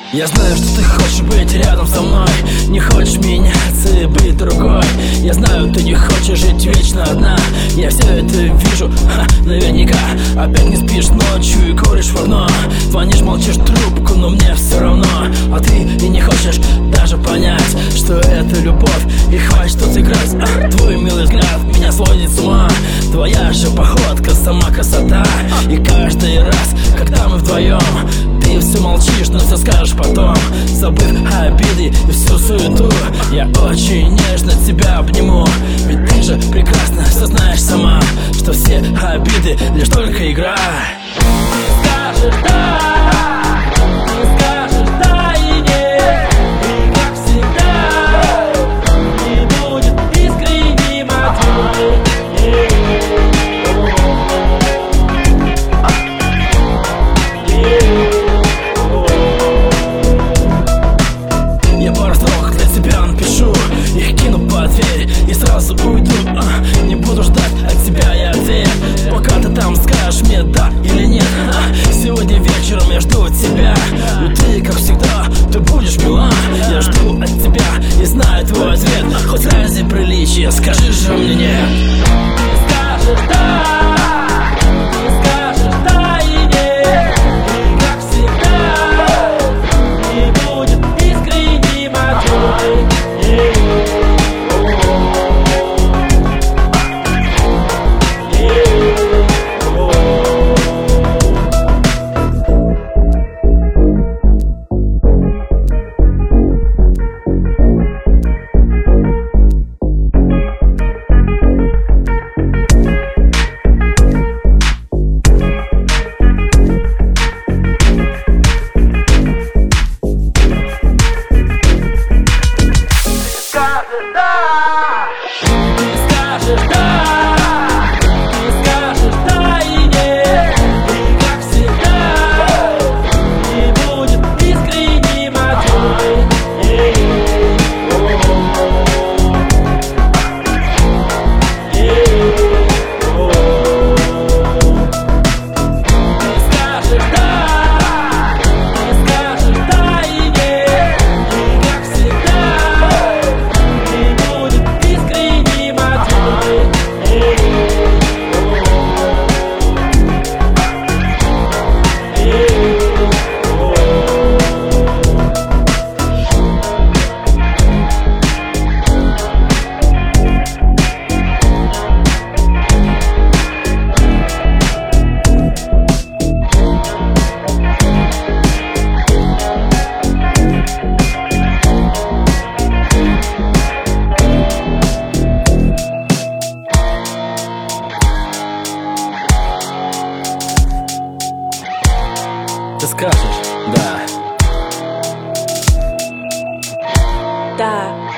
Я знаю, что ты хочешь быть рядом со мной, не хочешь меняться и быть другой. Я знаю, ты не хочешь жить вечно одна. Я все это вижу, наверняка. Опять не спишь ночью и куришь в окно. Звонишь, молчишь трубку, но мне все равно. А ты и не хочешь даже понять, что это любовь, и хватит тут играть. Твой милый взгляд меня сводит с ума. Твоя же походка, сама красота. И каждый раз, когда мы вдвоем, ты все молчишь, но все скажешь потом, забыв обиды и всю суету. Я очень нежно тебя обниму, ведь ты же прекрасно все знаешь сама, что все обиды лишь только игра. Ты скажешь да, ты скажешь да и нет, и как всегда не будет искренним ответ. Я пару строк для тебя напишу, их кину под дверь и сразу уйду. Не буду ждать от тебя я ответ, пока ты там скажешь мне да или нет. Сегодня вечером я жду от тебя, и ты, как всегда, ты будешь мила. Я жду от тебя и знаю твой ответ, хоть ради приличия скажи же мне нет. Ты скажешь да, ты скажешь да и нет, и как всегда не будет искренним ответ. Ты скажешь да. Да.